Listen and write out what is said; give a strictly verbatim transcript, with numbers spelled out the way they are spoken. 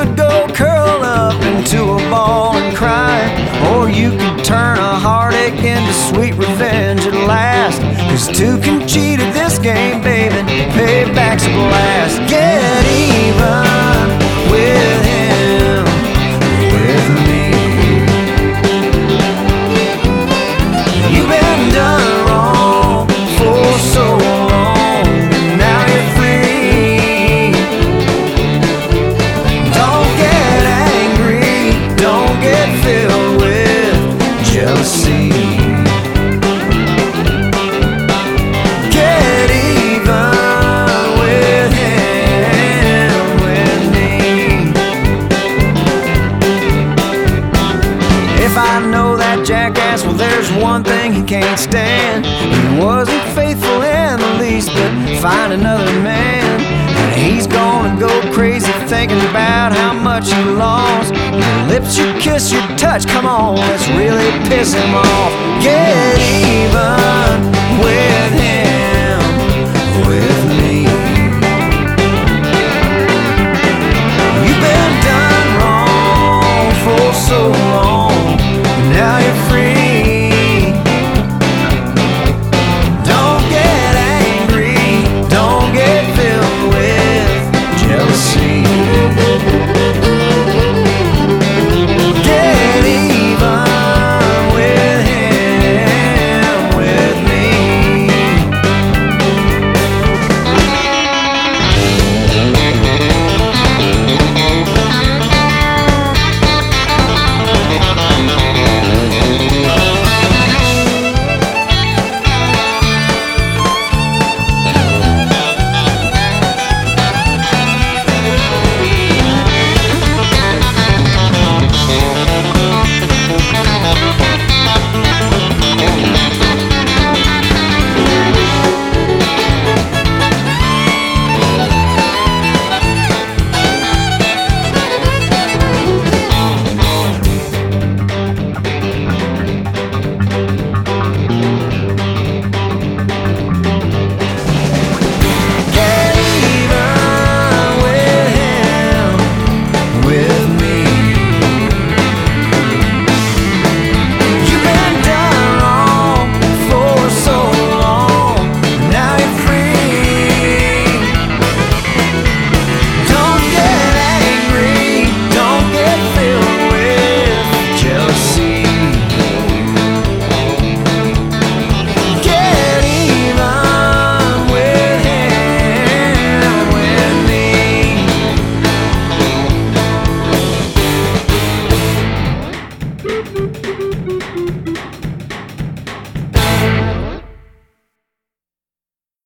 could go curl up into a ball and cry, or you could turn a heartache into sweet revenge at last. Cause two can cheat at this game, baby, payback's a blast. Get even with him, with me. You've been done wrong for so long, and now you're free. Don't get angry, don't get filled with jealousy. Get even with him, with me. If I know that jackass, well, there's one thing he can't stand. He wasn't faithful in the least, but find another man, and he's gonna go crazy thinking about how much you lost. Your lips, your kiss, your touch, come on, let's really piss him off. Get even with him, with me. You've been done wrong for so long, now you're free. Don't get angry, don't get filled with jealousy. Get even with him, with me. Get even with him, with me. You've been done wrong for so long, now you're free. Don't get angry, don't get filled with jealousy. Get even with him, with me.